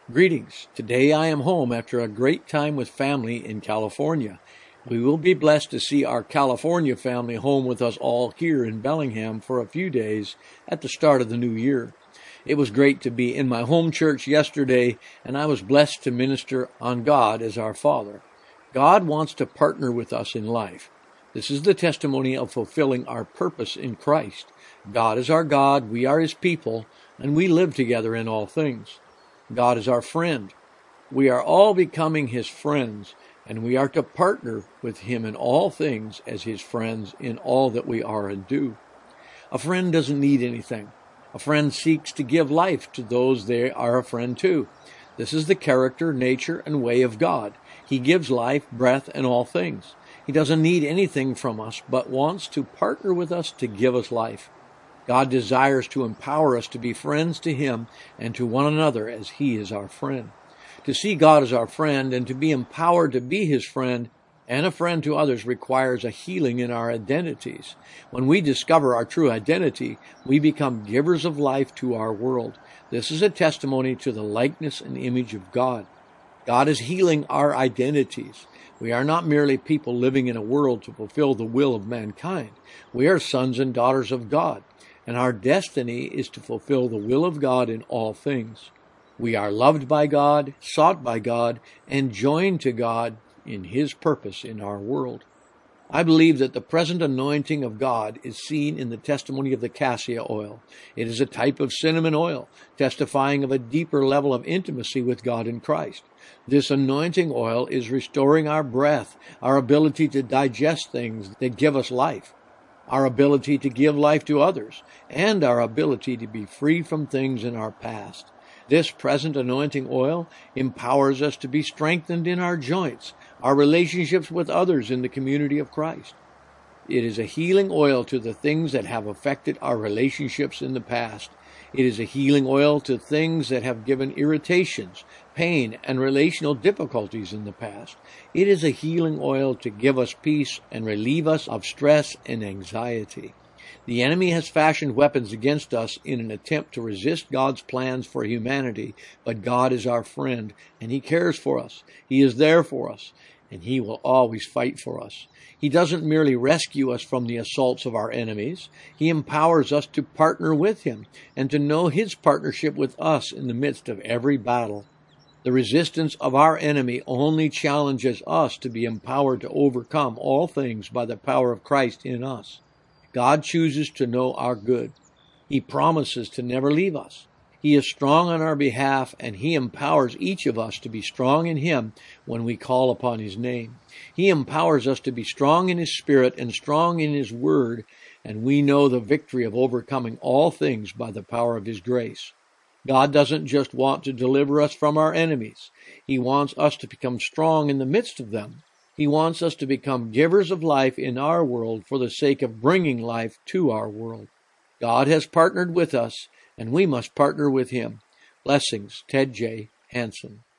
Greetings. Today I am home after a great time with family in California. We will be blessed to see our California family home with us all here in Bellingham for a few days at the start of the new year. It was great to be in my home church yesterday, and I was blessed to minister on God as our Father. God wants to partner with us in life. This is the testimony of fulfilling our purpose in Christ. God is our God, we are His people, and we live together in all things. God is our friend. We are all becoming His friends, and we are to partner with Him in all things as His friends in all that we are and do. A friend doesn't need anything. A friend seeks to give life to those they are a friend to. This is the character, nature, and way of God. He gives life, breath, and all things. He doesn't need anything from us, but wants to partner with us to give us life. God desires to empower us to be friends to Him and to one another as He is our friend. To see God as our friend and to be empowered to be His friend and a friend to others requires a healing in our identities. When we discover our true identity, we become givers of life to our world. This is a testimony to the likeness and image of God. God is healing our identities. We are not merely people living in a world to fulfill the will of mankind. We are sons and daughters of God, and our destiny is to fulfill the will of God in all things. We are loved by God, sought by God, and joined to God in His purpose in our world. I believe that the present anointing of God is seen in the testimony of the cassia oil. It is a type of cinnamon oil, testifying of a deeper level of intimacy with God in Christ. This anointing oil is restoring our breath, our ability to digest things that give us life, our ability to give life to others, and our ability to be free from things in our past. This present anointing oil empowers us to be strengthened in our joints, our relationships with others in the community of Christ. It is a healing oil to the things that have affected our relationships in the past. It is a healing oil to things that have given irritations, pain, and relational difficulties in the past. It is a healing oil to give us peace and relieve us of stress and anxiety. The enemy has fashioned weapons against us in an attempt to resist God's plans for humanity, but God is our friend, and He cares for us. He is there for us, and He will always fight for us. He doesn't merely rescue us from the assaults of our enemies. He empowers us to partner with Him and to know His partnership with us in the midst of every battle. The resistance of our enemy only challenges us to be empowered to overcome all things by the power of Christ in us. God chooses to know our good. He promises to never leave us. He is strong on our behalf, and He empowers each of us to be strong in Him when we call upon His name. He empowers us to be strong in His Spirit and strong in His Word, and we know the victory of overcoming all things by the power of His grace. God doesn't just want to deliver us from our enemies. He wants us to become strong in the midst of them. He wants us to become givers of life in our world for the sake of bringing life to our world. God has partnered with us, and we must partner with Him. Blessings, Ted J. Hansen.